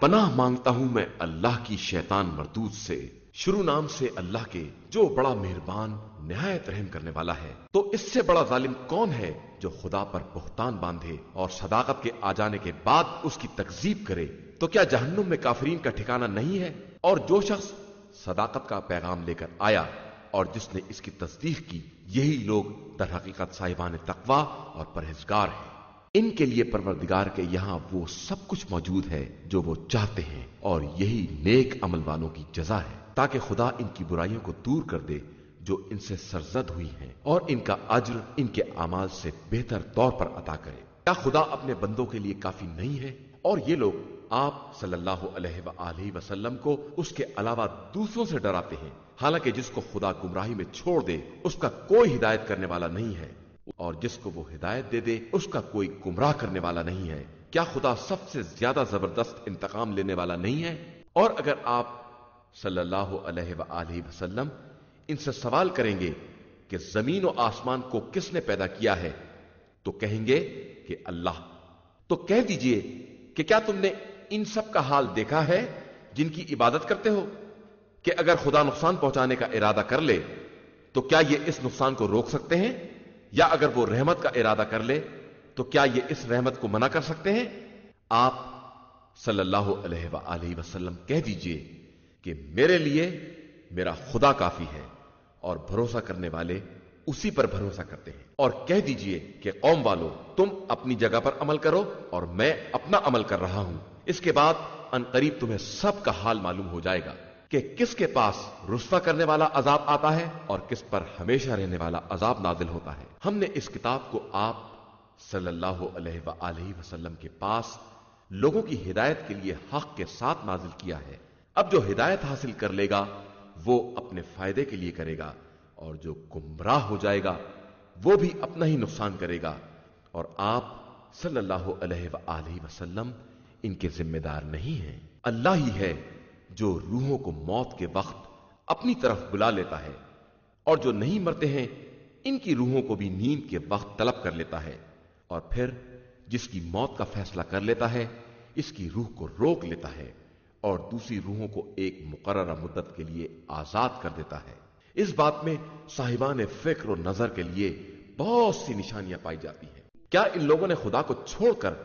پناہ مانگتا ہوں میں اللہ کی شیطان مردود سے، شروع نام سے اللہ کے جو بڑا مہربان نہایت رحم کرنے والا ہے۔ تو اس سے بڑا ظالم کون ہے جو خدا پر بہتان باندھے اور صداقت کے آ جانے کے بعد اس کی تکذیب کرے؟ تو کیا جہنم میں کافرین کا ٹھکانہ نہیں ہے؟ اور جو شخص صداقت کا پیغام لے کر آیا اور جس نے اس کی تصدیق کی، یہی لوگ در حقیقت صاحبان تقوی اور پرہیزگار ہیں۔ ان کے لیے پروردگار کے یہاں وہ سب کچھ موجود ہے جو وہ چاہتے ہیں، اور یہی نیک عمل والوں کی جزا ہے، تاکہ خدا ان کی برائیوں کو دور کر دے جو ان سے سرزد ہوئی ہیں، اور ان کا اجر ان کے اعمال سے بہتر طور پر عطا کرے۔ کیا خدا اپنے بندوں کے لیے کافی نہیں ہے؟ اور یہ لوگ آپ صلی اللہ علیہ وآلہ وسلم کو اس کے علاوہ دوسروں سے ڈراتے ہیں، حالانکہ جس کو خدا گمراہی میں چھوڑ دے اس کا کوئی ہدایت کرنے والا نہیں ہے، اور جس کو وہ ہدایت دے دے اس کا کوئی گمراہ کرنے والا نہیں ہے۔ کیا خدا سب سے زیادہ زبردست انتقام لینے والا نہیں ہے؟ اور اگر آپ صلی اللہ علیہ وآلہ وسلم ان سے سوال کریں گے کہ زمین و آسمان کو کس نے پیدا کیا ہے، تو کہیں گے کہ اللہ۔ تو کہہ دیجئے کہ کیا تم نے ان سب کا حال دیکھا ہے جن کی عبادت کرتے ہو، کہ اگر خدا نقصان پہنچانے کا ارادہ کر لے تو کیا یہ اس نقصان کو روک سکتے ہیں؟ یا اگر وہ رحمت کا ارادہ کر لے تو کیا یہ اس رحمت کو منع کر سکتے ہیں؟ آپ صلی اللہ علیہ وآلہ وسلم کہہ دیجئے کہ میرے لیے میرا خدا کافی ہے، اور بھروسہ کرنے والے اسی پر بھروسہ کرتے ہیں۔ اور کہہ دیجئے کہ قوم والو، تم اپنی جگہ پر عمل کرو اور میں اپنا عمل کر رہا ہوں، اس کے بعد ان قریب تمہیں سب کا حال معلوم ہو جائے گا کہ کس کے پاس رسوا کرنے والا عذاب آتا ہے اور کس پر ہمیشہ رہنے والا عذاب نازل ہوتا ہے۔ ہم نے اس کتاب کو آپ صلی اللہ علیہ وآلہ وسلم کے پاس لوگوں کی ہدایت کے لیے حق کے ساتھ نازل کیا ہے۔ اب جو ہدایت حاصل کر لے گا وہ اپنے فائدے کے لیے کرے گا، اور جو گمراہ ہو جائے گا وہ بھی اپنا ہی نقصان کرے گا، اور آپ صلی اللہ علیہ وآلہ وسلم ان کے ذمہ دار نہیں ہیں۔ اللہ ہی ہے جو روحوں کو موت کے وقت اپنی طرف بلا لیتا ہے، اور جو نہیں مرتے ہیں ان کی روحوں کو بھی نیند کے وقت طلب کر لیتا ہے، اور پھر جس کی موت کا فیصلہ کر لیتا ہے اس کی روح کو روک لیتا ہے، اور دوسری روحوں کو ایک مقررہ مدت کے لیے آزاد کر دیتا ہے۔ اس بات میں صاحبان فکر و نظر کے لیے بہت سی نشانیاں پائی جاتی ہیں۔ کیا ان لوگوں نے خدا کو چھوڑ کر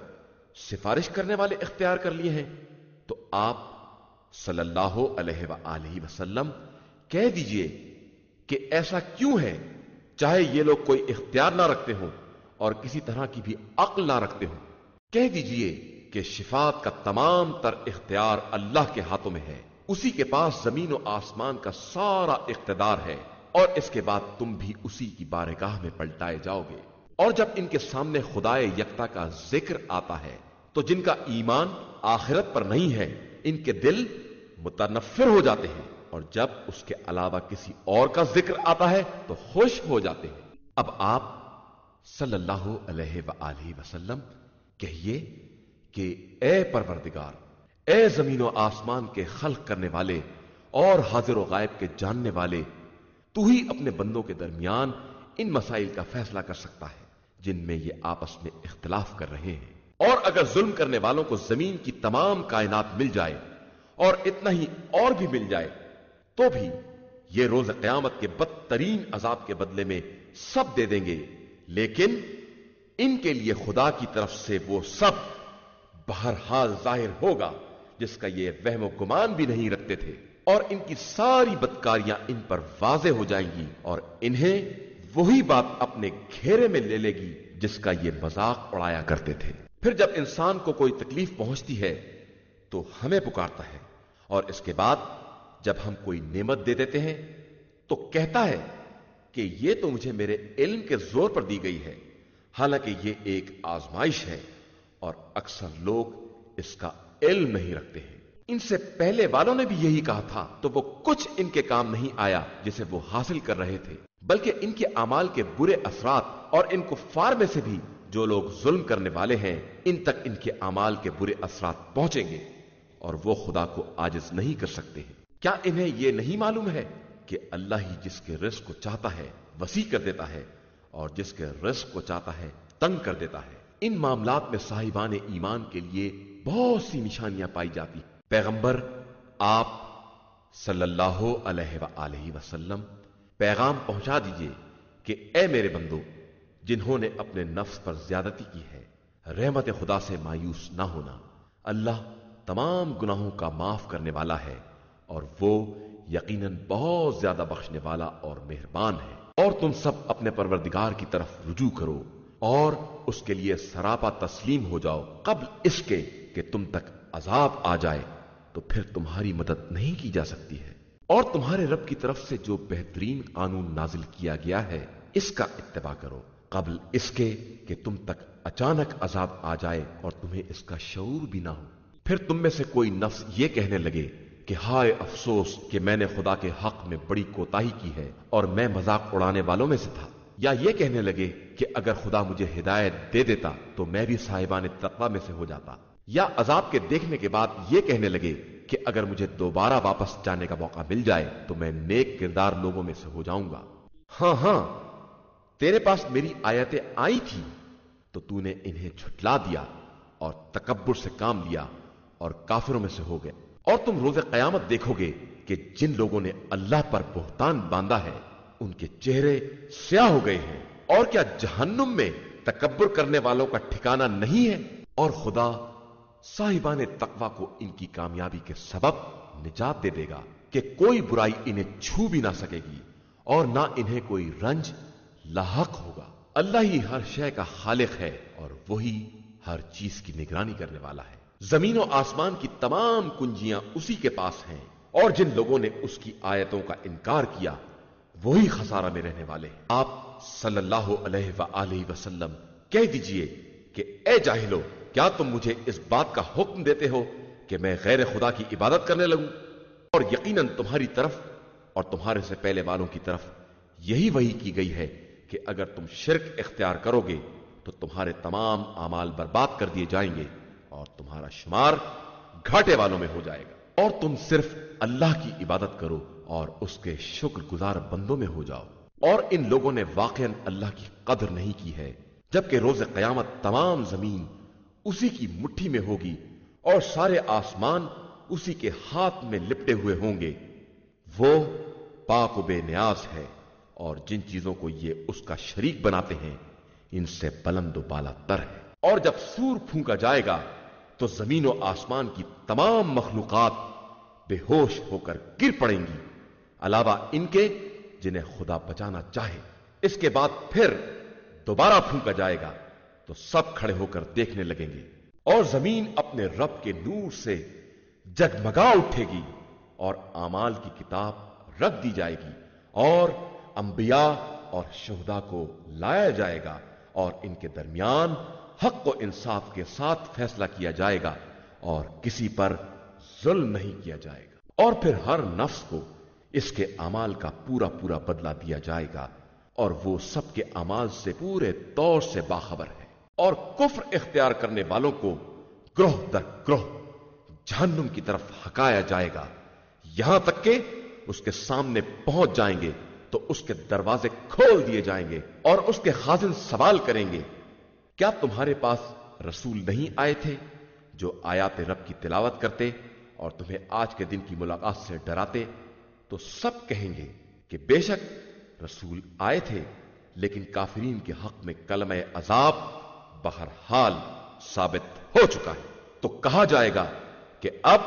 سفارش کرنے والے اختیار کر لیے ہیں؟ تو آپ صلی اللہ علیہ وآلہ وسلم کہہ دیجئے کہ ایسا کیوں ہے، چاہے یہ لوگ کوئی اختیار نہ رکھتے ہوں اور کسی طرح کی بھی عقل نہ رکھتے ہوں۔ کہہ دیجئے کہ شفاعت کا تمام تر اختیار اللہ کے ہاتھوں میں ہے، اسی کے پاس زمین و آسمان کا سارا اقتدار ہے، اور اس کے بعد تم بھی اسی کی بارگاہ میں پلٹائے جاؤ گے۔ اور جب ان کے سامنے خدائے یکتا کا ذکر آتا ہے تو جن کا ایمان آخرت پر نہیں ہے ان کے دل متنفر ہو جاتے ہیں، اور جب اس کے علاوہ کسی اور کا ذکر آتا ہے تو خوش ہو جاتے ہیں۔ اب آپ صلی اللہ علیہ وآلہ وسلم کہیے کہ اے پروردگار، اے زمین و آسمان کے خلق کرنے والے اور حاضر و غائب کے جاننے والے، تو ہی اپنے بندوں کے درمیان ان مسائل کا فیصلہ کر سکتا ہے جن میں یہ آپس میں اختلاف کر رہے ہیں۔ اور اگر ظلم کرنے والوں کو زمین کی تمام کائنات مل جائے اور اتنا ہی اور بھی مل جائے تو بھی یہ روز قیامت کے بدترین عذاب کے بدلے میں سب دے دیں گے، لیکن ان کے لیے خدا کی طرف سے وہ سب بہرحال ظاہر ہوگا جس کا یہ وہم و گمان بھی نہیں رکھتے تھے، اور ان کی ساری بدکاریاں ان پر واضح ہو جائیں گی، اور انہیں وہی بات اپنے گھیرے میں لے لے گی جس کا یہ مذاق اڑایا کرتے تھے۔ پھر جب انسان کو کوئی تکلیف پہنچتی ہے تو ہمیں پکارتا ہے، اور اس کے بعد جب ہم کوئی نعمت دے دیتے ہیں تو کہتا ہے کہ یہ تو مجھے میرے علم کے زور پر دی گئی ہے، حالانکہ یہ ایک آزمائش ہے، اور اکثر لوگ اس کا علم نہیں رکھتے ہیں۔ ان سے پہلے والوں نے بھی یہی کہا تھا تو وہ کچھ ان کے کام نہیں آیا جسے وہ حاصل کر رہے تھے، بلکہ ان کے اعمال کے برے اثرات، اور ان کفار میں سے بھی جو لوگ ظلم کرنے والے ہیں ان تک ان کے اعمال کے برے اثرات پہنچیں گے، اور وہ خدا کو عاجز نہیں کر سکتے ہیں۔ کیا انہیں یہ نہیں معلوم ہے کہ اللہ ہی جس کے رزق کو چاہتا ہے وسیع کر دیتا ہے، اور جس کے رزق کو چاہتا ہے تنگ کر دیتا ہے؟ ان معاملات میں صاحبان ایمان کے لیے بہت سی نشانیاں پائی جاتی. پیغمبر آپ صلی اللہ علیہ وآلہ وسلم پیغام پہنچا دیجئے کہ اے میرے بندو جنہوں نے اپنے نفس پر زیادتی کی ہے، رحمت خدا سے مایوس نہ ہونا. اللہ تمام گناہوں کا معاف کرنے والا ہے اور وہ یقیناً بہت زیادہ بخشنے والا اور مہربان ہے. اور تم سب اپنے پروردگار کی طرف رجوع کرو اور اس کے لیے سراپا تسلیم ہو جاؤ قبل اس کے کہ تم تک عذاب آ جائے تو پھر تمہاری مدد نہیں کی جا سکتی ہے. اور تمہارے رب کی طرف سے جو بہترین قانون نازل کیا گیا ہے اس کا اتباع کرو قبل اس کے کہ تم تک اچانک عذاب آ جائے اور تمہیں اس کا شعور بھی نہ ہو. پھر تم میں سے کوئی نفس یہ کہنے لگے کہ ہائے افسوس کہ میں نے خدا کے حق میں بڑی کوتاہی کی ہے اور میں مذاق اڑانے والوں میں سے تھا. یا یہ کہنے لگے کہ اگر خدا مجھے ہدایت دے دیتا تو میں بھی صاحبان تقوی میں سے ہو جاتا. یا عذاب کے دیکھنے کے بعد یہ کہنے لگے کہ اگر مجھے دوبارہ واپس جانے کا موقع مل جائے تو میں نیک کردار لوگوں میں سے ہو جاؤں گا. ہاں تیرے پاس میری آیتیں آئی تھی تو تو نے انہیں جھٹلا دیا اور تکبر سے کام لیا اور کافروں میں سے ہو گئے. اور تم روز قیامت دیکھو گے کہ جن لوگوں نے اللہ پر بہتان باندھا ہے ان کے چہرے سیاہ ہو گئے ہیں. اور کیا جہنم میں تکبر کرنے والوں کا ٹھکانہ نہیں ہے؟ اور خدا صاحبان تقوی کو ان کی کامیابی کے سبب نجات دے دے گا کہ کوئی برائی انہیں چھو بھی نہ سکے گی اور نہ انہیں کوئی رنج لاحق ہوگا. اللہ ہی ہر شے کا خالق ہے اور وہی ہر چیز کی نگرانی کرنے والا ہے. زمین و آسمان کی تمام کنجیاں اسی کے پاس ہیں اور جن لوگوں نے اس کی آیتوں کا انکار کیا وہی خسارہ میں رہنے والے ہیں. آپ صلی اللہ علیہ وآلہ وسلم کہہ دیجئے کہ اے جاہلو، کیا تم مجھے اس بات کا حکم دیتے ہو کہ میں غیر خدا کی عبادت کرنے لگوں؟ اور یقیناً تمہاری طرف اور تمہارے سے پہلے والوں کی طرف یہی وحی کی گئی ہے کہ اگر تم شرک اختیار کرو گے تو تمہارے تمام اعمال برباد کر دیے جائیں گے اور تمہارا شمار گھاٹے والوں میں ہو جائے گا. اور تم صرف اللہ کی عبادت کرو اور اس کے شکر گزار بندوں میں ہو جاؤ. اور ان لوگوں نے واقعاً اللہ کی قدر نہیں کی ہے جبکہ روز قیامت تمام زمین اسی کی مٹھی میں ہوگی اور سارے آسمان اسی کے ہاتھ میں لپٹے ہوئے ہوں گے. وہ پاک و بے نیاز ہے اور جن چیزوں کو یہ اس کا شریک بناتے ہیں ان سے بلند و بالا تر ہے. اور جب سور پھونکا جائے گا تو زمین و آسمان کی تمام مخلوقات بے ہوش ہو کر گر پڑیں گی علاوہ ان کے جنہیں خدا بچانا چاہے. اس کے بعد پھر دوبارہ پھونکا جائے گا تو سب کھڑے ہو کر دیکھنے لگیں گے اور زمین اپنے رب کے نور سے جگمگا اٹھے گی اور اعمال کی کتاب رکھ دی جائے گی اور انبیاء اور شہداء کو لایا جائے گا اور ان کے درمیان حق و انصاف کے ساتھ فیصلہ کیا جائے گا اور کسی پر ظلم نہیں کیا جائے گا. اور پھر ہر نفس کو اس کے اعمال کا پورا پورا بدلہ دیا جائے گا اور وہ سب کے اعمال سے پورے طور سے باخبر ہے. اور کفر اختیار کرنے والوں کو گروہ در گروہ جہنم کی طرف ہکایا جائے گا یہاں تک کہ اس کے سامنے پہنچ جائیں گے تو اس کے دروازے کھول دیے جائیں گے اور اس کے خازن سوال کریں گے کیا تمہارے پاس رسول نہیں آئے تھے جو آیات رب کی تلاوت کرتے اور تمہیں آج کے دن کی ملاقات سے ڈراتے؟ تو سب کہیں گے کہ بے شک رسول آئے تھے لیکن کافرین کے حق میں کلمہ عذاب بہرحال ثابت ہو چکا ہے. تو کہا جائے گا کہ اب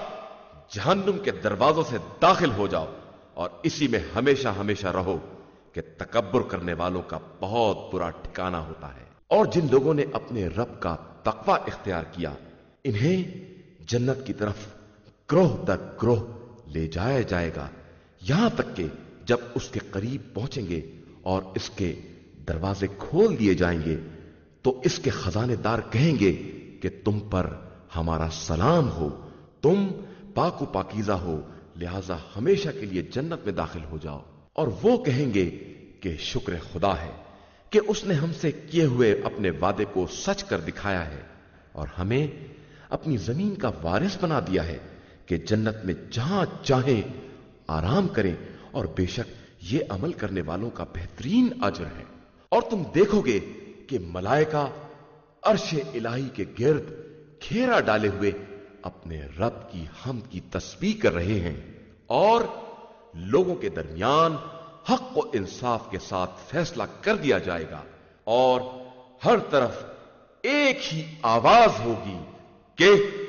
جہنم کے دروازوں سے داخل ہو جاؤ اور اسی میں ہمیشہ ہمیشہ رہو کہ تکبر کرنے والوں کا بہت برا ٹھکانہ ہوتا ہے. اور جن لوگوں نے اپنے رب کا تقوی اختیار کیا انہیں جنت کی طرف گروہ در گروہ لے جایا جائے گا یہاں تک کہ جب اس کے قریب پہنچیں گے اور اس کے دروازے کھول دیے جائیں گے تو اس کے خزانے دار کہیں گے کہ تم پر ہمارا سلام ہو، تم پاک و پاکیزہ ہو، لہذا ہمیشہ کے لیے جنت میں داخل ہو جاؤ. اور وہ کہیں گے کہ شکر خدا ہے کہ اس نے ہم سے کیے ہوئے اپنے وعدے کو سچ کر دکھایا ہے اور ہمیں اپنی زمین کا وارث بنا دیا ہے کہ جنت میں جہاں چاہیں آرام کریں اور بے شک یہ عمل کرنے والوں کا بہترین اجر ہے. اور تم دیکھو گے کہ ملائکہ عرش الہی کے گرد घेरा डाले हुए अपने रब की हम्द की तस्बीह कर रहे हैं और लोगों के दरमियान हक व इंसाफ के साथ फैसला कर दिया जाएगा और हर तरफ एक ही आवाज होगी कि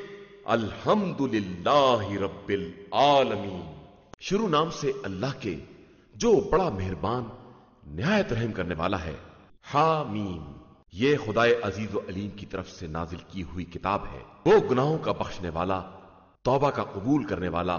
अल्हम्दुलिल्लाहि रब्बिल आलमीन। शुरू नाम से अल्लाह के जो बड़ा मेहरबान निहायत रहम करने वाला है। हामीम, ये खुदाए अजीज व अलीम की तरफ से नाजिल की हुई किताब है। वो गुनाहों का बख्शने वाला, तौबा का कबूल करने वाला,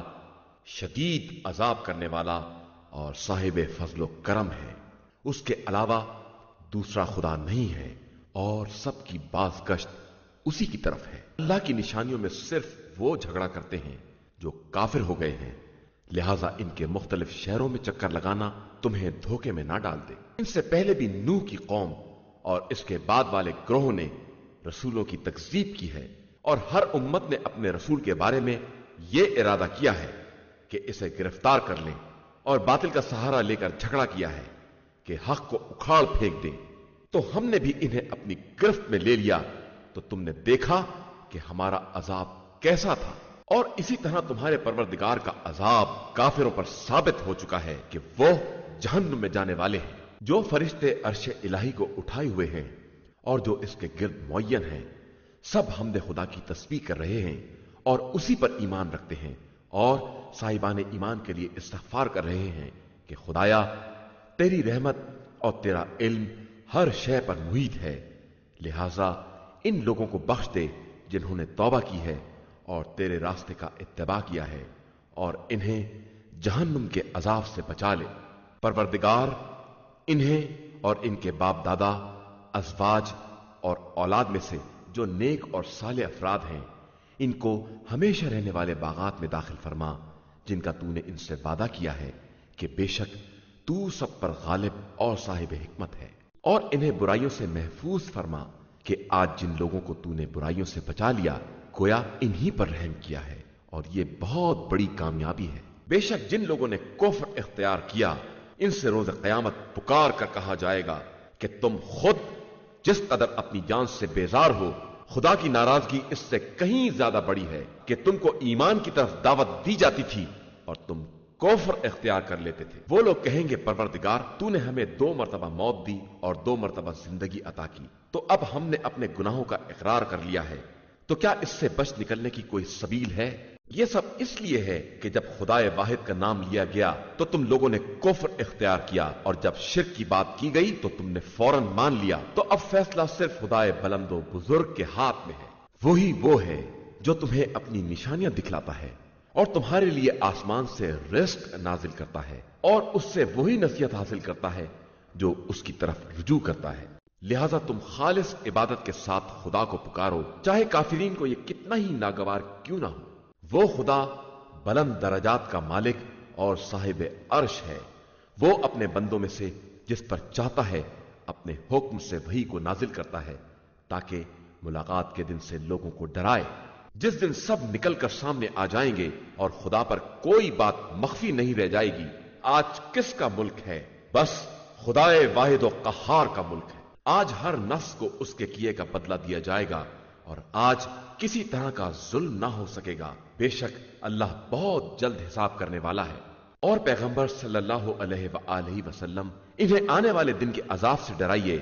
शदीद अजाब करने वाला और साहिब फजलो करम है। उसके अलावा दूसरा खुदा नहीं है और सबकी बाज़गश्त उसी की तरफ है। अल्लाह की निशानियों में सिर्फ वो झगड़ा करते हैं जो काफिर हो गए हैं, लिहाजा इनके मुख्तलिफ शहरों में चक्कर लगाना तुम्हें धोखे में ना डाल दे। इनसे पहले भी नूह की कौम और इसके बाद वाले ग्रोह ने रसूलों की तकज़ीब की है और हर उम्मत ने अपने रसूल के बारे में यह इरादा किया है कि इसे गिरफ्तार कर लें और बातिल का सहारा लेकर झगड़ा किया है कि हक को उखाड़ फेंक दें। तो हमने भी इन्हें अपनी गिरफ्त में ले लिया तो तुमने देखा कि हमारा अजाब कैसा था। और इसी तरह तुम्हारे परवरदिगार का अजाब काफिरों पर साबित हो चुका है कि वो जहन्नुम में जाने वाले हैं। जो फरिश्ते अर्शे इलाही को उठाए हुए हैं और जो इसके गिर्द मुअय्यन हैं, सब हमदे खुदा की तस्बीह कर रहे हैं और उसी पर ईमान रखते हैं और साहिबान ईमान के लिए इस्तग़फ़ार कर रहे हैं कि खुदाया तेरी रहमत और तेरा इल्म हर शय पर मुहीत है, लिहाजा इन लोगों को बख्श दे जिन्होंने तौबा की है और तेरे रास्ते का इत्तिबा किया है और इन्हें जहन्नुम के अजाब से बचा ले। परवरदिगार इन्हें और इनके बाप दादा, अज़वाज और औलाद में से जो नेक और साले अफराद हैं, इनको हमेशा रहने वाले बागात में दाखिल फरमा जिनका तूने इनसे वादा किया है कि बेशक तू सब पर गालिब और साहिब हिकमत है। और इन्हें बुराइयों से महफूज फरमा कि आज जिन लोगों को तूने बुराइयों से बचा लिया गोया इन्हीं पर रहम किया है और ये बहुत बड़ी कामयाबी है। बेशक जिन लोगों ने कुफ्र इख्तियार किया इनसे रोज क़यामत पुकार कर कहा जाएगा कि तुम खुद जिस कदर अपनी जान से बेजार हो, खुदा की नाराजगी इससे कहीं ज्यादा बड़ी है कि तुमको ईमान की तरफ दावत दी जाती थी और तुम कुफ्र इख्तियार कर लेते थे। वो लोग कहेंगे परवरदिगार तूने हमें 2 मरतबा मौत दी और 2 मरतबा जिंदगी अता की, तो अब हमने अपने गुनाहों का इकरार कर लिया है, तो क्या इससे बच निकलने की कोई सबील है? ये सब इसलिए है कि जब खुदाए वाहिद का नाम लिया गया तो तुम लोगों ने कुफ्र इख्तियार किया और जब शिर्क की बात की गई तो तुमने फौरन मान लिया। तो अब फैसला सिर्फ खुदाए बुलंदो बुजुर्ग के हाथ में है। वही वो है जो तुम्हें अपनी निशानियां दिखलाता है और तुम्हारे लिए आसमान से रिज़्क़ नाजिल करता है और उससे वही नसीहत हासिल करता है जो उसकी तरफ रुजू करता है। लिहाजा तुम खालिस इबादत के साथ खुदा को पुकारो, चाहे काफिरीन को यह कितना ही नागवार क्यों ना हो। वो खुदा बुलंद दरजात का मालिक और साहिब अर्श है। वो अपने बंदों में से जिस पर चाहता है अपने हुक्म से वही को नाजिल करता है ताकि मुलाकात के दिन से लोगों को डराए, जिस दिन सब निकल कर सामने आ जाएंगे और खुदा पर कोई बात मख्फी नहीं रह जाएगी। आज किसका मुल्क है? बस खुदाए वाहिद व कहार का मुल्क है। आज हर नफ्स को उसके किए का बदला दिया जाएगा और आज किसी तरह का जुल्म ना हो सकेगा। बेशक अल्लाह बहुत जल्द हिसाब करने वाला है। और पैगंबर सल्लल्लाहु अलैहि वसल्लम इन्हें आने वाले दिन के अजाब से डराइए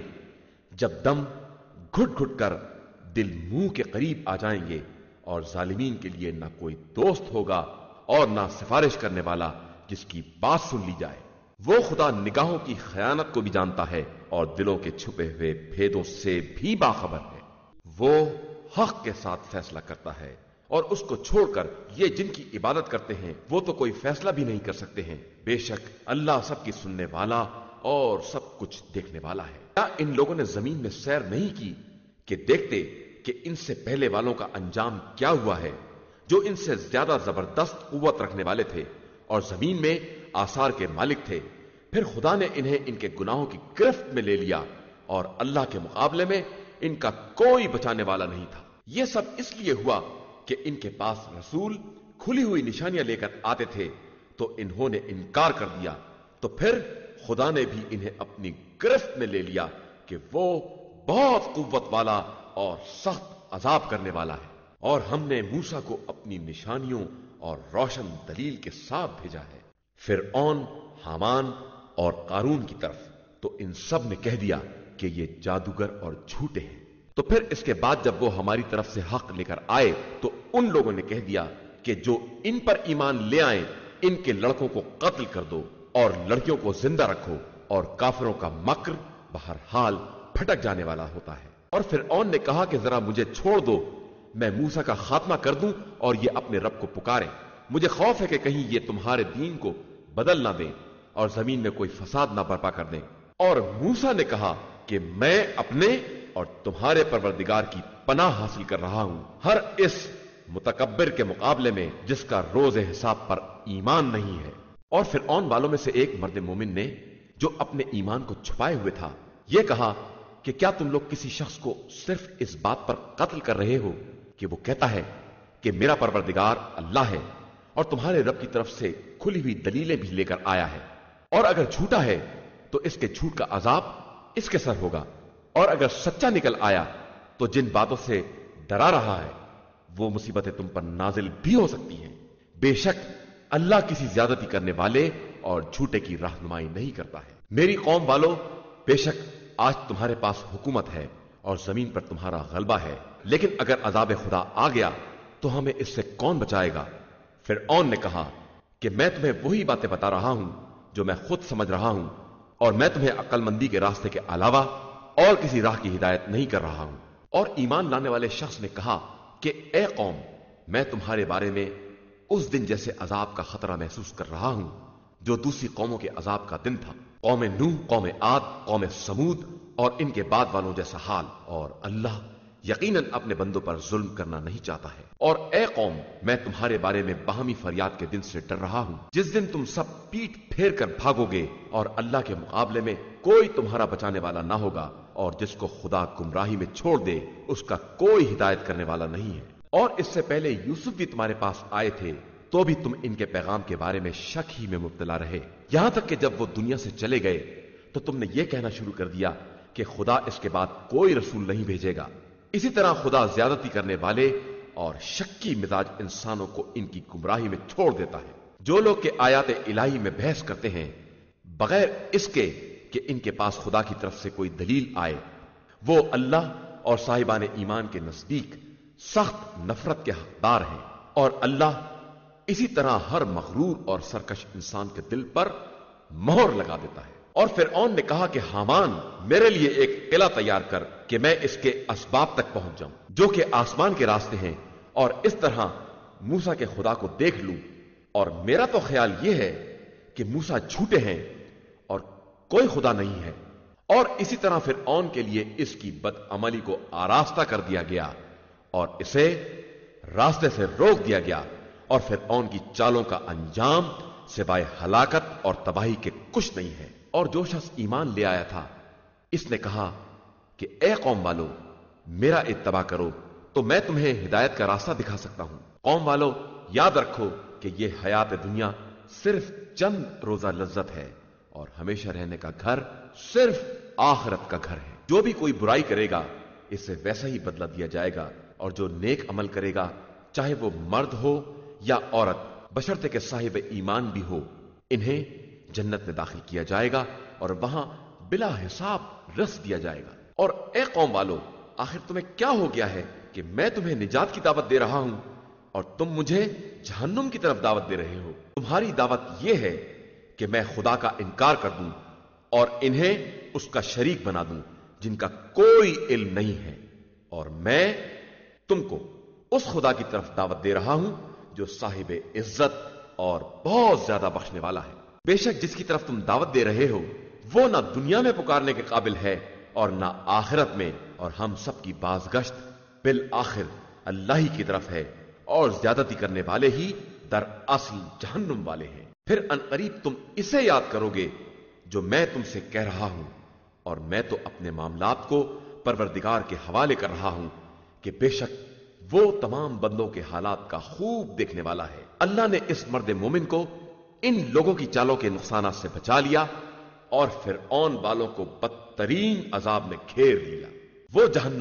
जब दम घुट घुट कर दिल मुंह के करीब आ जाएंगे और जालिमीन के लिए ना कोई दोस्त होगा और ना सिफारिश करने वाला जिसकी बात सुन ली जाए। वो खुदा निगाहों की खयानत को भी जानता है और दिलों के छुपे हुए भेदों से भी बाखबर है। वो हक के साथ फैसला करता है और उसको छोड़कर ये जिनकी इबादत करते हैं वो तो कोई फैसला भी नहीं कर सकते हैं। बेशक अल्लाह सबकी सुनने वाला और सब कुछ देखने वाला है। क्या इन लोगों ने जमीन में सैर नहीं की कि देखते कि इनसे पहले वालों का अंजाम क्या हुआ है, जो इनसे ज्यादा जबरदस्त कुव्वत रखने वाले थे और जमीन में आसार के मालिक थे। फिर खुदा ने इन्हें इनके गुनाहों की गिरफ्त में ले लिया और अल्लाह के मुकाबले में इनका कोई बचाने वाला नहीं था। यह सब इसलिए हुआ कि इनके पास रसूल खुली हुई निशानियां लेकर आते थे तो इन्होंने इनकार कर दिया। तो फिर खुदा ने भी इन्हें अपनी गिरफ्त में ले लिया कि वो बहुत कुव्वत वाला और सख्त अजाब करने वाला है। اور ہم نے موسیٰ کو اپنی نشانیوں اور روشن دلیل کے ساتھ بھیجا ہے۔ فرعون، حامان اور قارون کی طرف تو ان سب نے کہہ دیا کہ یہ جادوگر اور جھوٹے ہیں۔ تو پھر اس کے بعد جب وہ ہماری طرف سے حق لے کر آئے تو ان لوگوں نے کہہ دیا کہ جو ان پر ایمان لے آئیں ان کے لڑکوں کو قتل کر دو اور لڑکیوں کو زندہ رکھو، اور کافروں کا مکر بہرحال پھٹک جانے والا ہوتا ہے۔ اور فرعون نے کہا کہ ذرا مجھے چھوڑ دو، میں موسیٰ کا خاتمہ کر دوں اور یہ اپنے رب کو پکاریں، مجھے خوف ہے کہ کہیں یہ تمہارے دین کو بدل نہ دیں اور زمین میں کوئی فساد نہ برپا کر دیں۔ اور موسیٰ نے کہا کہ میں اپنے اور تمہارے پروردگار کی پناہ حاصل کر رہا ہوں ہر اس متکبر کے مقابلے میں جس کا روز حساب پر ایمان نہیں ہے۔ اور فرعون والوں میں سے ایک مرد مومن نے جو اپنے ایمان کو چھپائے ہوئے تھا یہ کہا کہ کیا تم لوگ کسی شخص کو صرف اس بات پر قتل کر رہے ہو کہ وہ کہتا ہے کہ میرا پروردگار اللہ ہے اور تمہارے رب کی طرف سے کھلی ہوئی دلیلیں بھی لے کر آیا ہے، اور اگر جھوٹا ہے تو اس کے جھوٹ کا عذاب اس کے سر ہوگا، اور اگر سچا نکل آیا تو جن باتوں سے ڈرا رہا ہے وہ مصیبتیں تم پر نازل بھی ہو سکتی ہیں۔ بے شک اللہ کسی زیادتی کرنے والے اور جھوٹے کی رہنمائی نہیں کرتا ہے۔ میری قوم والو، بے شک آج تمہارے پاس حکومت ہے اور زمین پر تمہارا غلبہ ہے، لیکن اگر عذاب خدا آ گیا تو ہمیں اس سے کون بچائے گا؟ فرعون نے کہا کہ میں تمہیں وہی باتیں بتا رہا ہوں جو میں خود سمجھ رہا ہوں، اور میں تمہیں عقل مندی کے راستے کے علاوہ اور کسی راہ کی ہدایت نہیں کر رہا ہوں۔ اور ایمان لانے والے شخص نے کہا کہ اے قوم، میں تمہارے بارے میں اس دن جیسے عذاب کا خطرہ محسوس کر رہا ہوں جو دوسری قوموں کے عذاب کا دن تھا، قوم نوح، قوم عاد، قوم سمود اور ان کے بعد والوں جیسا حال، اور اللہ یقیناً اپنے بندوں پر ظلم کرنا نہیں چاہتا ہے۔ اور اے قوم، میں تمہارے بارے میں باہمی فریاد کے دن سے ڈر رہا ہوں جس دن تم سب پیٹ پھیر کر بھاگو گے اور اللہ کے مقابلے میں کوئی تمہارا بچانے والا نہ ہوگا، اور جس کو خدا گمراہی میں چھوڑ دے اس کا کوئی ہدایت کرنے والا نہیں ہے۔ اور اس سے پہلے یوسف بھی تمہارے پاس آئے تھے تو بھی تم ان کے پیغام کے بارے میں شک ہی میں مبتلا رہے، یہاں تک کہ جب وہ دنیا سے چلے گئے تو تم نے یہ کہنا شروع کر دیا کہ خدا اس کے بعد کوئی رسول نہیں بھیجے گا۔ اسی طرح خدا زیادتی کرنے والے اور شکی مزاج انسانوں کو ان کی گمراہی میں چھوڑ دیتا ہے۔ جو لوگ کہ آیات الہی میں بحث کرتے ہیں بغیر اس کے کہ ان کے پاس خدا کی طرف سے کوئی دلیل آئے، وہ اللہ اور صاحبان ایمان کے نزدیک سخت نفرت کے حقدار ہیں، اور اللہ اسی طرح ہر مغرور اور سرکش انسان کے دل پر مہر لگا دیتا ہے۔ اور فرعون نے کہا کہ حامان، میرے لیے ایک قلعہ تیار کر کہ میں اس کے اسباب تک پہنچ جاؤں جو کہ آسمان کے راستے ہیں، اور اس طرح موسیٰ کے خدا کو دیکھ لوں۔ اور میرا تو خیال یہ ہے کہ موسیٰ جھوٹے ہیں اور کوئی خدا نہیں ہے۔ اور اسی طرح فرعون کے لیے اس کی بدعملی کو آراستہ کر دیا گیا اور اسے راستے سے روک دیا گیا، اور فرعون کی چالوں کا انجام سوائے ہلاکت اور تباہی کے کچھ نہیں ہے۔ اور جو شخص ایمان لے آیا تھا اس نے کہا کہ اے قوم والو، میرا اتباع کرو تو میں تمہیں ہدایت کا راستہ دکھا سکتا ہوں۔ قوم والو، یاد رکھو کہ یہ حیات دنیا صرف چند روزہ لذت ہے، اور ہمیشہ رہنے کا گھر صرف آخرت کا گھر ہے۔ جو بھی کوئی برائی کرے گا اسے ویسا ہی بدلہ دیا جائے گا، اور جو نیک عمل کرے گا چاہے وہ مرد ہو یا عورت، بشرطے کہ صاحب ایمان بھی ہو، انہیں جنت میں داخل کیا جائے گا اور وہاں بلا حساب رزق دیا جائے گا۔ اور اے قوم والو، آخر تمہیں کیا ہو گیا ہے کہ میں تمہیں نجات کی دعوت دے رہا ہوں اور تم مجھے جہنم کی طرف دعوت دے رہے ہو؟ تمہاری دعوت یہ ہے کہ میں خدا کا انکار کر دوں اور انہیں اس کا شریک بنا دوں جن کا کوئی علم نہیں ہے، اور میں تم کو اس خدا کی طرف دعوت دے رہا ہوں جو صاحب عزت اور بہت زیادہ بخشنے والا ہے۔ بے شک جس کی طرف تم دعوت دے رہے ہو وہ نہ دنیا میں پکارنے کے قابل ہے اور نہ آخرت میں، اور ہم سب کی بازگشت بالآخر اللہ ہی کی طرف ہے، اور زیادتی کرنے والے ہی در اصل جہنم والے ہیں۔ پھر عنقریب تم اسے یاد کرو گے جو میں تم سے کہہ رہا ہوں، اور میں تو اپنے معاملات کو پروردگار کے حوالے کر رہا ہوں کہ بے شک وہ تمام بندوں کے حالات کا خوب دیکھنے والا ہے۔ اللہ نے اس مرد مومن کو ان لوگوں کی چالوں کے نقصانات سے بچا لیا اور فرعون والوں کو بدترین عذاب میں گھیر لیا۔ وہ جہنم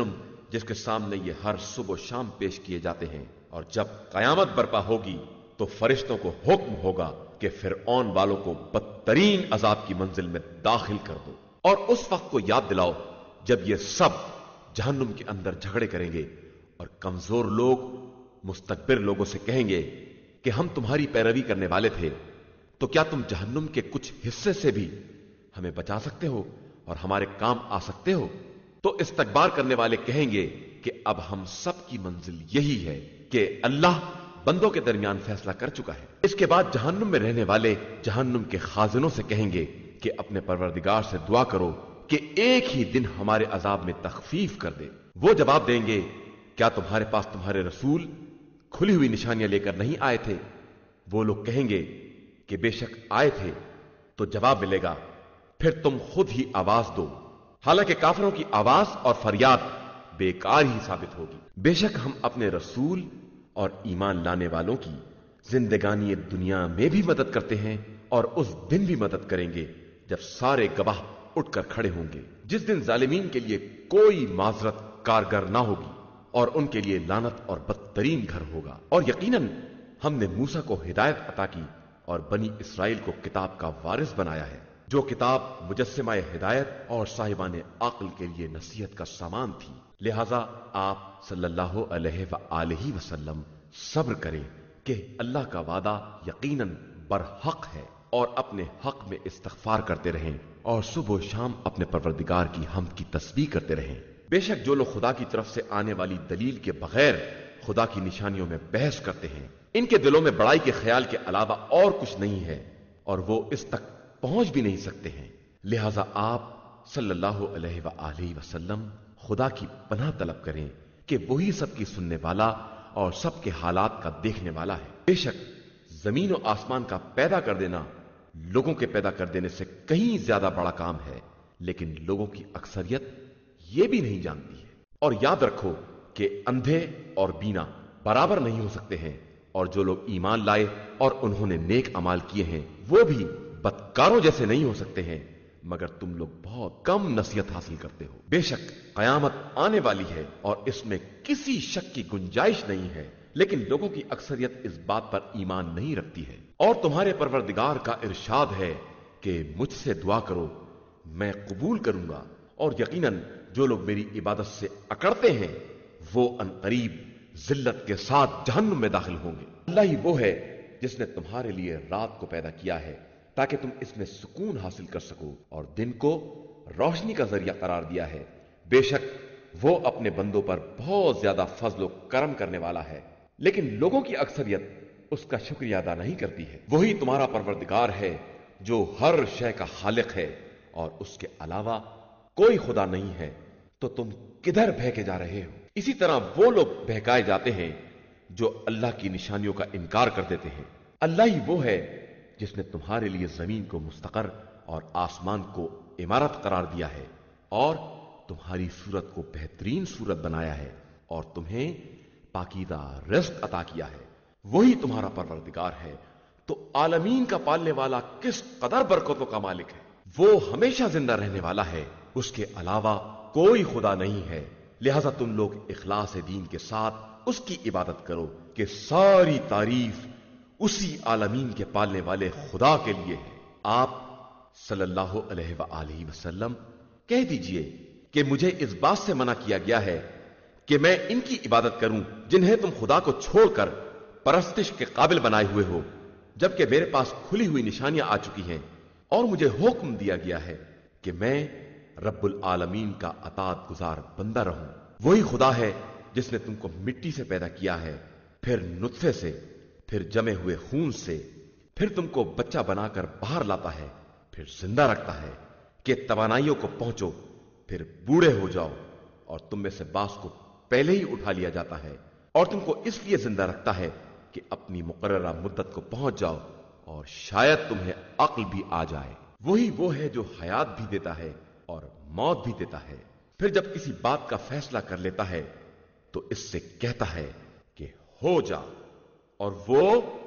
جس کے سامنے یہ ہر صبح و شام پیش کیے جاتے ہیں، اور جب قیامت برپا ہوگی تو فرشتوں کو حکم ہوگا کہ فرعون والوں کو بدترین عذاب کی منزل میں داخل کر دو، اور اس وقت کو یاد دلاؤ جب یہ سب جہنم کے اندر جھگڑے کریں گے اور کمزور لوگ مستکبر لوگوں سے کہیں گے کہ ہم تمہاری پیروی کرنے والے تھے، تو کیا تم جہنم کے کچھ حصے سے بھی ہمیں بچا سکتے ہو اور ہمارے کام آ سکتے ہو؟ تو استکبار کرنے والے کہیں گے کہ اب ہم سب کی منزل یہی ہے کہ اللہ بندوں کے درمیان فیصلہ کر چکا ہے۔ اس کے بعد جہنم میں رہنے والے جہنم کے خازنوں سے کہیں گے کہ اپنے پروردگار سے دعا کرو کہ ایک ہی دن ہمارے عذاب میں تخفیف کر دے۔ وہ جواب دیں گے، کیا تمہارے پاس تمہارے رسول کھلی ہوئی نشانیاں لے کر نہیں آئے تھے؟ وہ لوگ کہیں گے کہ بے شک آئے تھے۔ تو جواب ملے گا، پھر تم خود ہی آواز دو، حالانکہ کافروں کی آواز اور فریاد بیکار ہی ثابت ہوگی۔ بے شک ہم اپنے رسول اور ایمان لانے والوں کی زندگانی دنیا میں بھی مدد کرتے ہیں اور اس دن بھی مدد کریں گے جب سارے گواہ اٹھ کر کھڑے ہوں گے، جس دن ظالمین کے لیے کوئی معذرت کارگر نہ ہوگی اور ان کے لیے لعنت اور بدترین گھر ہوگا۔ اور یقیناً ہم نے موسیٰ کو ہدایت عطا کی اور بنی اسرائیل کو کتاب کا وارث بنایا ہے، جو کتاب مجسمہ ہدایت اور صاحبان عقل کے لیے نصیحت کا سامان تھی۔ لہذا آپ صلی اللہ علیہ وآلہ وسلم صبر کریں کہ اللہ کا وعدہ یقیناً برحق ہے، اور اپنے حق میں استغفار کرتے رہیں اور صبح و شام اپنے پروردگار کی حمد کی تسبیح کرتے رہیں۔ بے شک جو لوگ خدا کی طرف سے آنے والی دلیل کے بغیر خدا کی نشانیوں میں بحث کرتے ہیں، ان کے دلوں میں بڑائی کے خیال کے علاوہ اور کچھ نہیں ہے، اور وہ اس تک پہنچ بھی نہیں سکتے ہیں۔ لہذا آپ صلی اللہ علیہ وآلہ وسلم خدا کی پناہ طلب کریں کہ وہی سب کی سننے والا اور سب کے حالات کا دیکھنے والا ہے۔ بے شک زمین و آسمان کا پیدا کر دینا لوگوں کے پیدا کر دینے سے کہیں زیادہ بڑا کام ہے، لیکن لوگوں کی اکثریت یہ بھی نہیں جانتی ہے۔ اور یاد رکھو کہ اندھے اور بینا برابر نہیں ہو سکتے ہیں، اور جو لوگ ایمان لائے اور انہوں نے نیک اعمال کیے ہیں وہ بھی بدکاروں جیسے نہیں ہو سکتے ہیں، مگر تم لوگ بہت کم نصیحت حاصل کرتے ہو۔ بے شک قیامت آنے والی ہے اور اس میں کسی شک کی گنجائش نہیں ہے، لیکن لوگوں کی اکثریت اس بات پر ایمان نہیں رکھتی ہے۔ اور تمہارے پروردگار کا ارشاد ہے کہ مجھ سے دعا کرو، میں قبول کروں گا، اور یقیناً جو لوگ میری عبادت سے اکڑتے ہیں وہ عنقریب ذلت کے ساتھ جہنم میں داخل ہوں گے۔ اللہ ہی وہ ہے جس نے تمہارے لیے رات کو پیدا کیا ہے تاکہ تم اس میں سکون حاصل کر سکو، اور دن کو روشنی کا ذریعہ قرار دیا ہے۔ بے شک وہ اپنے بندوں پر بہت زیادہ فضل و کرم کرنے والا ہے، لیکن لوگوں کی اکثریت اس کا شکریہ ادا نہیں کرتی ہے۔ وہی تمہارا پروردگار ہے جو ہر شے کا خالق ہے، اور اس کے علاوہ کوئی خدا نہیں ہے، تو تم کدھر بہکے جا رہے ہو؟ اسی طرح وہ لوگ بہکائے جاتے ہیں جو اللہ کی نشانیوں کا انکار کر دیتے ہیں۔ اللہ ہی وہ ہے جس نے تمہارے لیے زمین کو مستقر اور آسمان کو عمارت قرار دیا ہے، اور تمہاری صورت کو بہترین صورت بنایا ہے، اور تمہیں پاکیزہ رزق عطا کیا ہے۔ وہی تمہارا پروردگار ہے تو عالمین کا پالنے والا کس قدر برکتوں کا مالک ہے۔ وہ ہمیشہ زندہ رہنے والا ہے، اس کے علاوہ کوئی خدا نہیں ہے۔ لہذا تم لوگ اخلاص دین کے ساتھ اس کی عبادت کرو کہ ساری تعریف اسی عالمین کے پالنے والے خدا کے لیے ہے۔ آپ صلی اللہ علیہ وآلہ وسلم کہہ دیجئے کہ مجھے اس بات سے منع کیا گیا ہے کہ میں ان کی عبادت کروں جنہیں تم خدا کو چھوڑ کر پرستش کے قابل بنائے ہوئے ہو، جبکہ میرے پاس کھلی ہوئی نشانیاں آ چکی ہیں، اور مجھے حکم دیا گیا ہے کہ میں رب العالمین کا اطاعت گزار بندہ رہوں۔ وہی خدا ہے جس نے تم کو مٹی سے پیدا کیا ہے، پھر نطفے سے، پھر جمے ہوئے خون سے، پھر تم کو بچہ بنا کر باہر لاتا ہے، پھر زندہ رکھتا ہے کہ توانائیوں کو پہنچو، پھر بوڑھے ہو جاؤ، اور تم میں سے بعض کو پہلے ہی اٹھا لیا جاتا ہے، اور تم کو اس لیے زندہ رکھتا ہے کہ اپنی مقررہ مدت کو پہنچ جاؤ اور شاید تمہیں عقل بھی آ جائے۔ وہی وہ ہے جو حیات بھی دیتا ہے اور موت بھی دیتا ہے، پھر جب کسی بات کا فیصلہ کر لیتا ہے تو اس سے کہتا ہے کہ ہو جا، اور وہ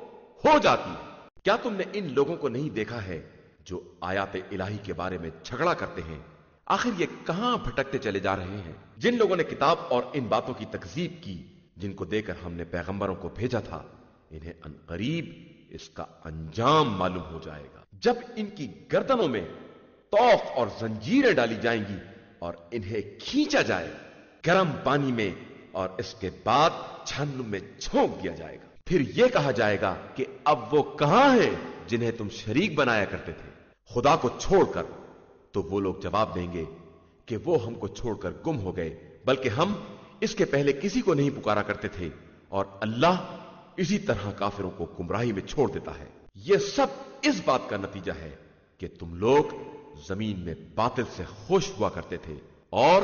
ہو جاتی ہے۔ کیا تم نے ان لوگوں کو نہیں دیکھا ہے جو آیات الہی کے بارے میں جھگڑا کرتے ہیں آخر یہ کہاں بھٹکتے چلے جا رہے ہیں؟ جن لوگوں نے کتاب اور ان باتوں کی تکذیب کی جن کو دے کر ہم نے پیغمبروں کو بھیجا تھا، انہیں عنقریب اس کا انجام معلوم ہو جائے گا، جب ان کی گردنوں میں توق اور زنجیریں ڈالی جائیں گی اور انہیں کھینچا جائے گرم پانی میں اور اس کے بعد جہنم میں جھونک دیا جائے گا۔ پھر یہ کہا جائے گا کہ اب وہ کہاں ہیں جنہیں تم شریک بنایا کرتے تھے خدا کو چھوڑ کر؟ تو وہ لوگ جواب دیں گے کہ وہ ہم کو چھوڑ کر گم ہو گئے، بلکہ ہم اس کے پہلے کسی کو نہیں پکارا کرتے تھے، اور اللہ اسی طرح کافروں کو گمراہی میں چھوڑ دیتا ہے۔ یہ سب اس بات کا نتیجہ ہے کہ تم لوگ زمین میں باطل سے خوش ہوا کرتے تھے اور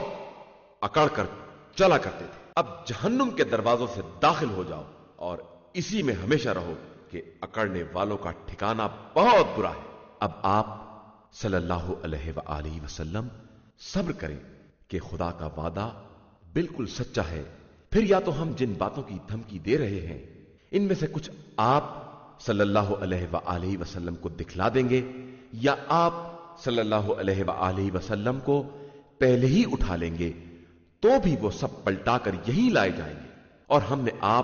اکڑ کر چلا کرتے تھے۔ اب جہنم کے دروازوں سے داخل ہو جاؤ اور اسی میں ہمیشہ رہو کہ اکڑنے والوں کا ٹھکانہ بہت برا ہے۔ اب آپ صلی اللہ علیہ وآلہ وسلم صبر کریں کہ خدا کا وعدہ بالکل سچا ہے۔ پھر یا تو ہم جن باتوں کی دھمکی دے رہے ہیں ان میں سے کچھ آپ صلی اللہ علیہ وآلہ وسلم کو دکھلا دیں گے، یا آپ صلی اللہ علیہ وآلہ وسلم کو پہلے ہی اٹھا لیں گے، تو بھی وہ سب پلٹا کر یہی لائے جائیں گے۔ اور ہم نے آپ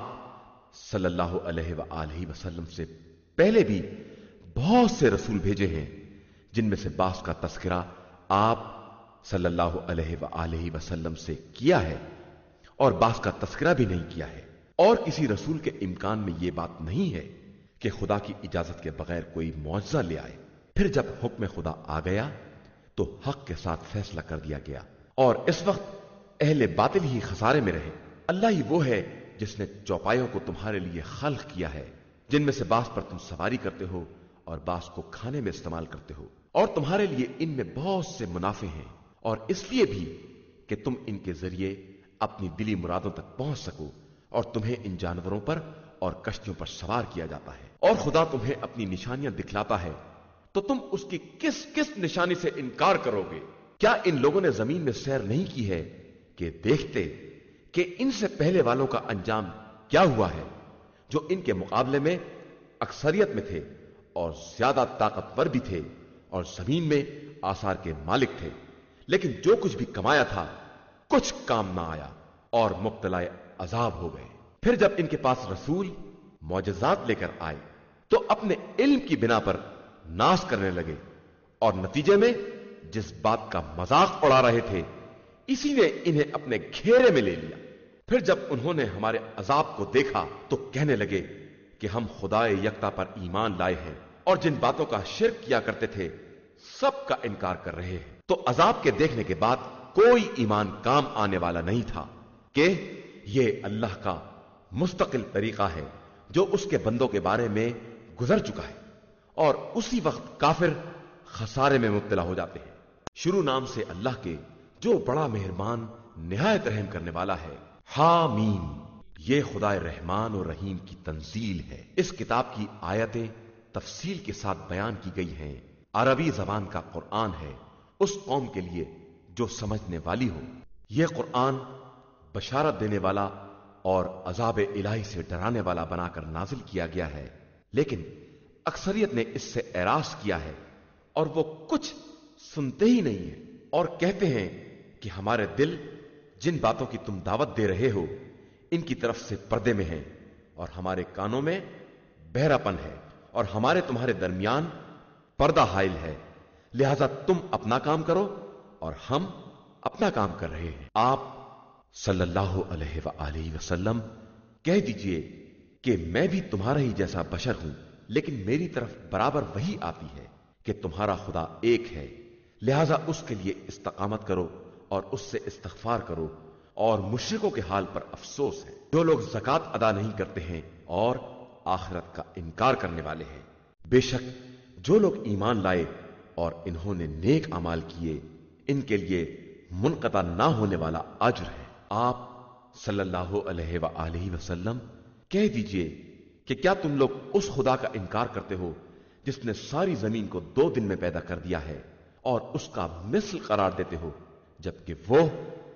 صلی اللہ علیہ وآلہ وسلم سے پہلے بھی بہت سے رسول بھیجے ہیں جن میں سے بعض کا تذکرہ آپ صلی اللہ علیہ وآلہ وسلم سے کیا ہے اور بعض کا تذکرہ بھی نہیں کیا ہے، اور کسی رسول کے امکان میں یہ بات نہیں ہے کہ خدا کی اجازت کے بغیر کوئی معجزہ لے آئے۔ پھر جب حکم خدا آ گیا تو حق کے ساتھ فیصلہ کر دیا گیا، اور اس وقت اہل باطل ہی خسارے میں رہے۔ اللہ ہی وہ ہے جس نے چوپایوں کو تمہارے لیے خلق کیا ہے، جن میں سے بعض پر تم سواری کرتے ہو اور بعض کو کھانے میں استعمال کرتے ہو، اور تمہارے لیے ان میں بہت سے منافع ہیں، اور اس لیے بھی کہ تم ان کے ذریعے اپنی دلی مرادوں تک پہنچ سکو، اور تمہیں ان جانوروں پر اور کشتیوں پر سوار کیا جاتا ہے۔ اور خدا تمہیں اپنی نشانیاں دکھلاتا ہے تو تم اس کی کس کس نشانی سے انکار کرو گے؟ کیا ان لوگوں نے زمین میں سیر نہیں کی ہے کہ دیکھتے کہ ان سے پہلے والوں کا انجام کیا ہوا ہے، جو ان کے مقابلے میں اکثریت میں تھے اور زیادہ طاقتور بھی تھے اور زمین میں آثار کے مالک تھے، لیکن جو کچھ بھی کمایا تھا کچھ کام نہ آیا اور مبتلا عذاب ہو گئے۔ پھر جب ان کے پاس رسول معجزات لے کر آئے تو اپنے علم کی بنا پر ناز کرنے لگے، اور نتیجے میں جس بات کا مذاق اڑا رہے تھے اسی نے انہیں اپنے گھیرے میں لے لیا۔ پھر جب انہوں نے ہمارے عذاب کو دیکھا تو کہنے لگے کہ ہم خدا یکتا پر ایمان لائے ہیں، اور جن باتوں کا شرک کیا کرتے تھے سب کا انکار کر رہے ہیں۔ تو عذاب کے دیکھنے کے بعد کوئی ایمان کام آنے والا نہیں تھا کہ یہ اللہ کا مستقل طریقہ ہے جو اس کے بندوں کے بارے میں گزر چکا ہے، اور اسی وقت کافر خسارے میں مبتلا ہو جاتے ہیں۔ شروع نام سے اللہ کے جو بڑا مہربان نہایت رحم کرنے والا ہے۔ حامیم، یہ خدا رحمان اور رحیم کی تنزیل ہے۔ اس کتاب کی آیتیں تفصیل کے ساتھ بیان کی گئی ہیں۔ عربی زبان کا قرآن ہے اس قوم کے لیے جو سمجھنے والی ہو۔ یہ قرآن بشارت دینے والا اور عذاب الہی سے ڈرانے والا بنا کر نازل کیا گیا ہے، لیکن اکثریت نے اس سے اعراض کیا ہے اور وہ کچھ سنتے ہی نہیں ہیں، اور کہتے ہیں کہ ہمارے دل جن باتوں کی تم دعوت دے رہے ہو ان کی طرف سے پردے میں ہیں، اور ہمارے کانوں میں بہراپن ہے، اور ہمارے تمہارے درمیان پردہ حائل ہے، لہذا تم اپنا کام کرو اور ہم اپنا کام کر رہے ہیں۔ آپ صلی اللہ علیہ وآلہ وسلم کہہ دیجئے کہ میں بھی تمہارا ہی جیسا بشر ہوں، لیکن میری طرف برابر وہی آتی ہے کہ تمہارا خدا ایک ہے، لہذا اس کے لیے استقامت کرو اور اس سے استغفار کرو، اور مشرکوں کے حال پر افسوس ہے جو لوگ زکوٰۃ ادا نہیں کرتے ہیں اور آخرت کا انکار کرنے والے ہیں۔ بے شک جو لوگ ایمان لائے اور انہوں نے نیک اعمال کیے ان کے لیے منقطع نہ ہونے والا اجر ہے۔ آپ صلی اللہ علیہ وآلہ وسلم کہہ دیجئے کہ کیا تم لوگ اس خدا کا انکار کرتے ہو جس نے ساری زمین کو 2 دن میں پیدا کر دیا ہے اور اس کا مثل قرار دیتے ہو، جبکہ وہ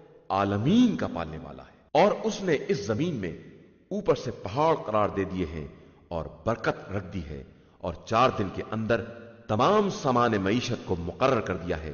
عالمین کا پالنے والا ہے، اور اس نے اس زمین میں اوپر سے پہاڑ قرار دے دیے ہیں اور برکت رکھ دی ہے، اور 4 دن کے اندر تمام سامان معیشت کو مقرر کر دیا ہے،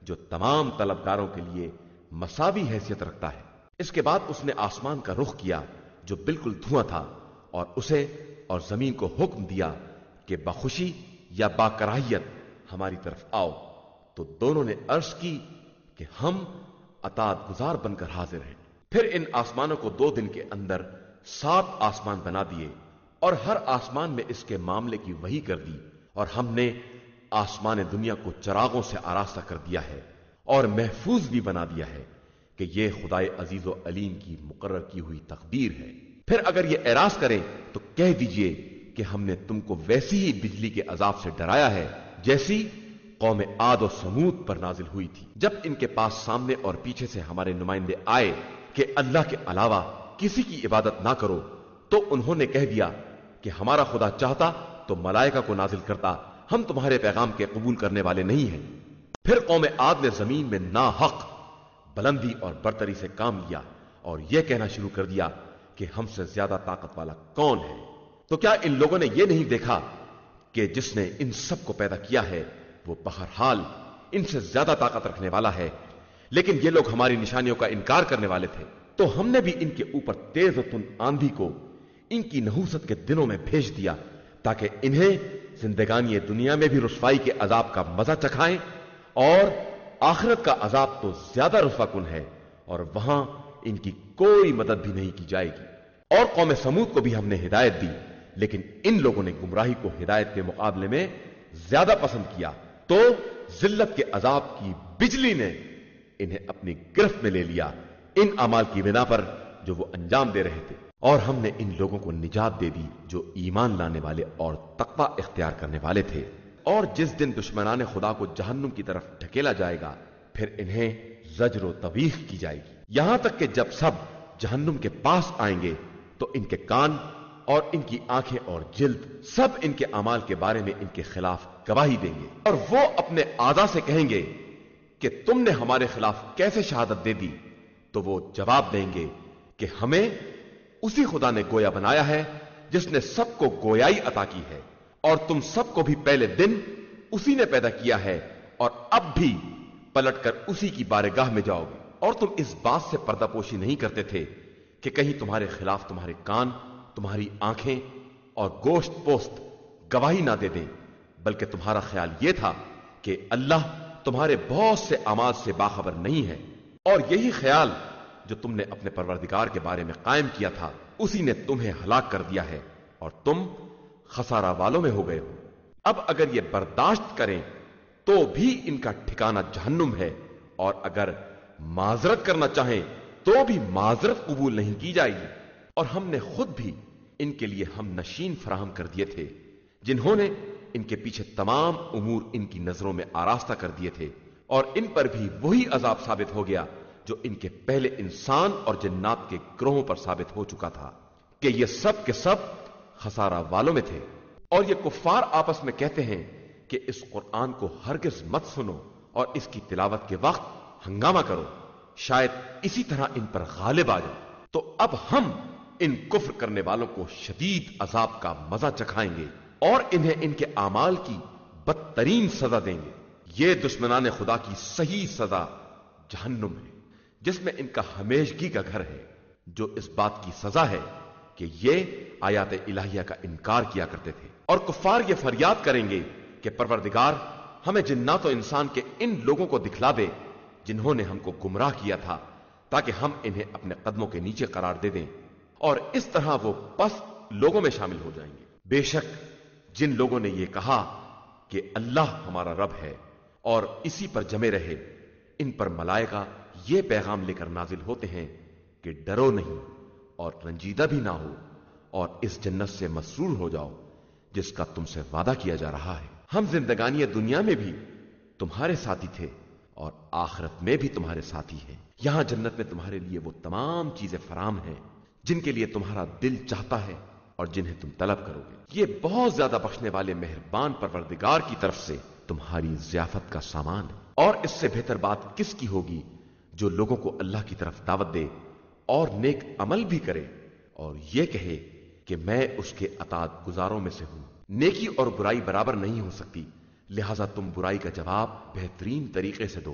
جو تمام طلبگاروں کے لیے مساوی حیثیت رکھتا ہے۔ اس کے بعد اس نے آسمان کا رخ کیا جو بالکل دھواں تھا، اور اسے اور زمین کو حکم دیا کہ بخوشی یا باکراہیت ہماری طرف آؤ، تو دونوں نے عرض کی کہ ہم اطاعت گزار بن کر حاضر ہیں۔ پھر ان آسمانوں کو 2 دن کے اندر 7 آسمان بنا دیے، اور ہر آسمان میں اس کے معاملے کی وحی کر دی، اور ہم نے آسمان دنیا کو چراغوں سے آراستہ کر دیا ہے اور محفوظ بھی بنا دیا ہے کہ یہ خدائے عزیز و علیم کی مقرر کی ہوئی تقدیر ہے۔ پھر اگر یہ اعراض کریں تو کہہ دیجئے کہ ہم نے تم کو ویسی ہی بجلی کے عذاب سے ڈرایا ہے جیسی قوم عاد و سمود پر نازل ہوئی تھی، جب ان کے پاس سامنے اور پیچھے سے ہمارے نمائندے آئے کہ اللہ کے علاوہ کسی کی عبادت نہ کرو، تو انہوں نے کہہ دیا کہ ہمارا خدا چاہتا تو ملائکہ کو نازل کرتا، ہم تمہارے پیغام کے قبول کرنے والے نہیں ہیں۔ پھر قوم عاد نے زمین میں ناحق بلندی اور برتری سے کام لیا اور یہ کہنا شروع کر دیا کہ ہم سے زیادہ طاقت والا کون ہے؟ تو کیا ان لوگوں نے یہ نہیں دیکھا کہ جس نے ان سب کو پیدا کیا ہے وہ بہرحال ان سے زیادہ طاقت رکھنے والا ہے؟ لیکن یہ لوگ ہماری نشانیوں کا انکار کرنے والے تھے، تو ہم نے بھی ان کے اوپر تیز و تند آندھی کو ان کی نحوست کے دنوں میں بھیج دیا تاکہ انہیں زندگانی دنیا میں بھی رسوائی کے عذاب کا مزہ چکھائیں، اور آخرت کا عذاب تو زیادہ رسوا کن ہے اور وہاں ان کی کوئی مدد بھی نہیں کی جائے گی۔ اور قوم سمود کو بھی ہم نے ہدایت دی، لیکن ان لوگوں نے گمراہی کو ہدایت کے مقابلے میں زیادہ پسند کیا، تو ذلت کے عذاب کی بجلی نے انہیں اپنی گرفت میں لے لیا ان اعمال کی بنا پر جو وہ انجام دے رہے تھے۔ اور ہم نے ان لوگوں کو نجات دے دی جو ایمان لانے والے اور تقوی اختیار کرنے والے تھے۔ اور جس دن دشمنان خدا کو جہنم کی طرف ڈھکیلا جائے گا، پھر انہیں زجر و توبیخ کی جائے گی، یہاں تک کہ جب سب جہنم کے پاس آئیں گے تو ان کے کان اور ان کی آنکھیں اور جلد سب ان کے اعمال کے بارے میں ان کے خلاف گواہی دیں گے، اور وہ اپنے اعضاء سے کہیں گے کہ تم نے ہمارے خلاف کیسے شہادت دے دی؟ تو وہ جواب دیں گے کہ ہمیں اسی خدا نے گویا بنایا ہے جس نے سب کو گویائی عطا کی ہے، اور تم سب کو بھی پہلے دن اسی نے پیدا کیا ہے، اور اب بھی پلٹ کر اسی کی بارگاہ میں جاؤ گے۔ اور تم اس بات سے پردہ پوشی نہیں کرتے تھے کہ کہیں تمہارے خلاف تمہارے کان، تمہاری آنکھیں اور گوشت پوست گواہی نہ دے دیں، بلکہ تمہارا خیال یہ تھا کہ اللہ تمہارے بہت سے اعمال سے باخبر نہیں ہے، اور یہی خیال جو تم نے اپنے پروردگار کے بارے میں قائم کیا تھا اسی نے تمہیں ہلاک کر دیا ہے، اور تم خسارہ والوں میں ہو گئے ہو۔ اب اگر یہ برداشت کریں تو بھی ان کا ٹھکانہ جہنم ہے، اور اگر معذرت کرنا چاہیں تو بھی معذرت قبول نہیں کی جائے گی۔ اور ہم نے خود بھی ان کے لیے ہم نشین فراہم کر دیے تھے جنہوں نے ان کے پیچھے تمام امور ان کی نظروں میں آراستہ کر دیے تھے، اور ان پر بھی وہی عذاب ثابت ہو گیا جو ان کے پہلے انسان اور جنات کے گروہوں پر ثابت ہو چکا تھا کہ یہ سب کے سب خسارہ والوں میں تھے۔ اور یہ کفار آپس میں کہتے ہیں کہ اس قرآن کو ہرگز مت سنو اور اس کی تلاوت کے وقت ہنگامہ کرو، شاید اسی طرح ان پر غالب آ جائے۔ تو اب ہم ان کفر کرنے والوں کو شدید عذاب کا مزہ چکھائیں گے اور انہیں ان کے اعمال کی بدترین سزا دیں گے۔ یہ دشمنان خدا کی صحیح سزا جہنم ہے جس میں ان کا ہمیشگی کا گھر ہے، جو اس بات کی سزا ہے کہ یہ آیات الہیہ کا انکار کیا کرتے تھے۔ اور کفار یہ فریاد کریں گے کہ پروردگار ہمیں جنات و انسان کے ان لوگوں کو دکھلا دے جنہوں نے ہم کو گمراہ کیا تھا، تاکہ ہم انہیں اپنے قدموں کے نیچے قرار دے دیں، اور اس طرح وہ پست لوگوں میں شامل ہو جائیں گے۔ بے شک جن لوگوں نے یہ کہا کہ اللہ ہمارا رب ہے اور اسی پر جمے رہے، ان پر ملائکہ یہ پیغام لے کر نازل ہوتے ہیں کہ ڈرو نہیں اور رنجیدہ بھی نہ ہو، اور اس جنت سے مسرور ہو جاؤ جس کا تم سے وعدہ کیا جا رہا ہے۔ ہم زندگانی دنیا میں بھی تمہارے ساتھی تھے اور آخرت میں بھی تمہارے ساتھی ہیں۔ یہاں جنت میں تمہارے لیے وہ تمام چیزیں فراہم ہیں جن کے لیے تمہارا دل چاہتا ہے اور جنہیں تم طلب کرو گے۔ یہ بہت زیادہ بخشنے والے مہربان پروردگار کی طرف سے تمہاری ضیافت کا سامان ہے۔ اور اس سے بہتر بات کس کی ہوگی جو لوگوں کو اللہ کی طرف دعوت دے اور نیک عمل بھی کرے اور یہ کہے کہ میں اس کے اطاعت گزاروں میں سے ہوں۔ نیکی اور برائی برابر نہیں ہو سکتی، لہذا تم برائی کا جواب بہترین طریقے سے دو۔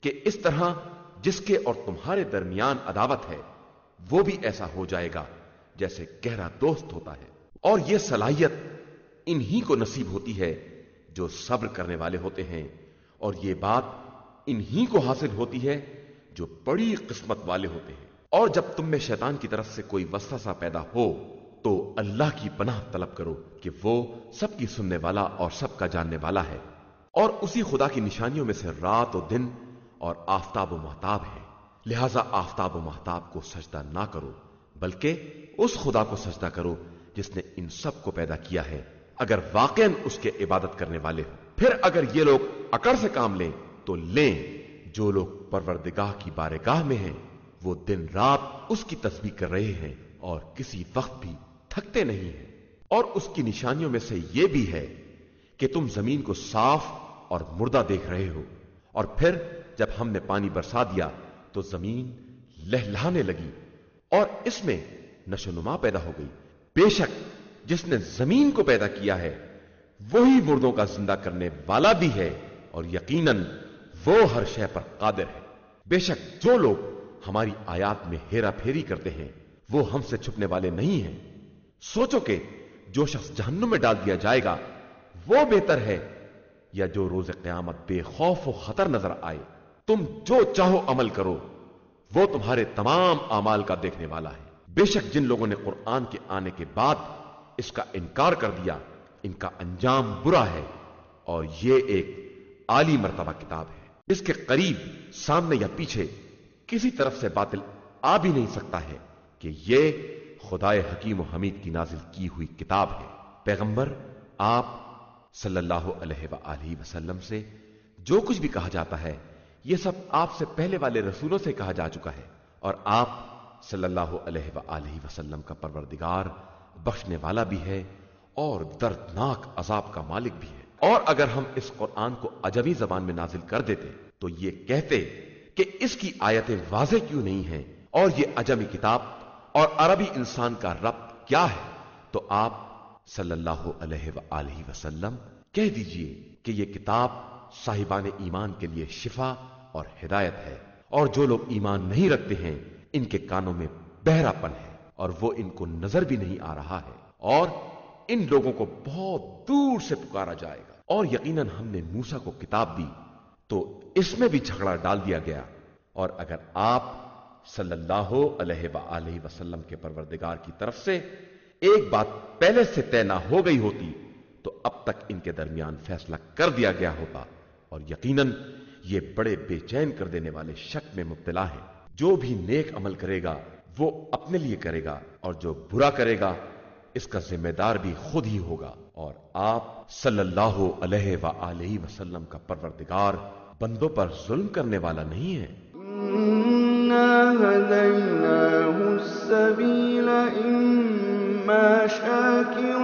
کہ اس طرح جس کے اور تمہارے درمیان عداوت ہے وہ بھی ایسا ہو جائے گا جیسے گہرا دوست ہوتا ہے. اور یہ صلاحیت انہی کو نصیب ہوتی ہے جو صبر کرنے والے ہوتے ہیں، اور یہ بات انہی کو حاصل ہوتی ہے جو بڑی قسمت والے ہوتے ہیں. اور جب تم میں شیطان کی طرف سے کوئی وسوسہ پیدا ہو تو اللہ کی پناہ طلب کرو کہ وہ سب کی سننے والا اور سب کا جاننے والا ہے. اور اسی خدا کی نشانیوں میں سے رات و دن اور آفتاب و مہتاب ہے. لہذا آفتاب و مہتاب کو سجدہ نہ کرو بلکہ اس خدا کو سجدہ کرو جس نے ان سب کو پیدا کیا ہے، اگر واقعاً اس کے عبادت کرنے والے ہو. پھر اگر یہ لوگ عقل سے کام لیں تو لیں. جو لوگ پروردگاہ کی بارگاہ میں ہیں وہ دن رات اس کی تسبیح کر رہے ہیں اور کسی وقت بھی تھکتے نہیں ہیں. اور اس کی نشانیوں میں سے یہ بھی ہے کہ تم زمین کو صاف اور مردہ دیکھ رہے ہو، اور پھر جب ہم نے پانی برسا دیا تو زمین لہلہانے لگی اور اس میں نشو و نما پیدا ہو گئی. بے شک جس نے زمین کو پیدا کیا ہے وہی مردوں کا زندہ کرنے والا بھی ہے، اور یقیناً وہ ہر شے پر قادر ہے. بے شک جو لوگ ہماری آیات میں ہیرا پھیری کرتے ہیں وہ ہم سے چھپنے والے نہیں ہیں. سوچو کہ جو شخص جہنم میں ڈال دیا جائے گا وہ بہتر ہے یا جو روز قیامت بے خوف و خطر نظر آئے. تم جو چاہو عمل کرو، وہ تمہارے تمام اعمال کا دیکھنے والا ہے. بے شک جن لوگوں نے قرآن کے آنے کے بعد اس کا انکار کر دیا ان کا انجام برا ہے، اور یہ ایک عالی مرتبہ کتاب ہے. اس کے قریب، سامنے یا پیچھے کسی طرف سے باطل آ بھی نہیں سکتا ہے کہ یہ خدائے حکیم و حمید کی نازل کی ہوئی کتاب ہے. پیغمبر آپ صلی اللہ علیہ وآلہ وسلم سے جو کچھ بھی کہا جاتا ہے یہ سب آپ سے پہلے والے رسولوں سے کہا جا چکا ہے، اور آپ صلی اللہ علیہ وآلہ وسلم کا پروردگار بخشنے والا بھی ہے اور دردناک عذاب کا مالک بھی ہے. اور اگر ہم اس قرآن کو عجمی زبان میں نازل کر دیتے تو یہ کہتے کہ اس کی آیتیں واضح کیوں نہیں ہیں، اور یہ عجمی کتاب اور عربی انسان کا ربط کیا ہے، تو آپ صلی اللہ علیہ وآلہ وسلم کہہ دیجئے کہ یہ کتاب صاحبان ایمان کے لیے شفا اور ہدایت ہے، اور جو لوگ ایمان نہیں رکھتے ہیں ان کے کانوں میں بہرا پن ہے اور وہ ان کو نظر بھی نہیں آ رہا ہے، اور ان لوگوں کو بہت دور سے پکارا جائے گا. اور یقیناً ہم نے موسیٰ کو کتاب دی تو اس میں بھی جھگڑا ڈال دیا گیا، اور اگر آپ صلی اللہ علیہ وآلہ وسلم کے پروردگار کی طرف سے ایک بات پہلے سے طے نہ ہو گئی ہوتی تو اب تک ان کے درمیان فیصلہ کر دیا گیا ہوتا. اور یقیناً یہ بڑے بے چین کر دینے والے شک میں مبتلا ہے. جو بھی نیک عمل کرے گا وہ اپنے لیے کرے گا، اور جو برا کرے گا اس کا ذمہ دار بھی خود ہی ہوگا. اور آپ صلی اللہ علیہ وآلہ وسلم کا پروردگار بندوں پر ظلم کرنے والا نہیں ہے. إِنَّا هَدَيْنَاهُ السَّبِيلَ إِمَّا شَاكِرًا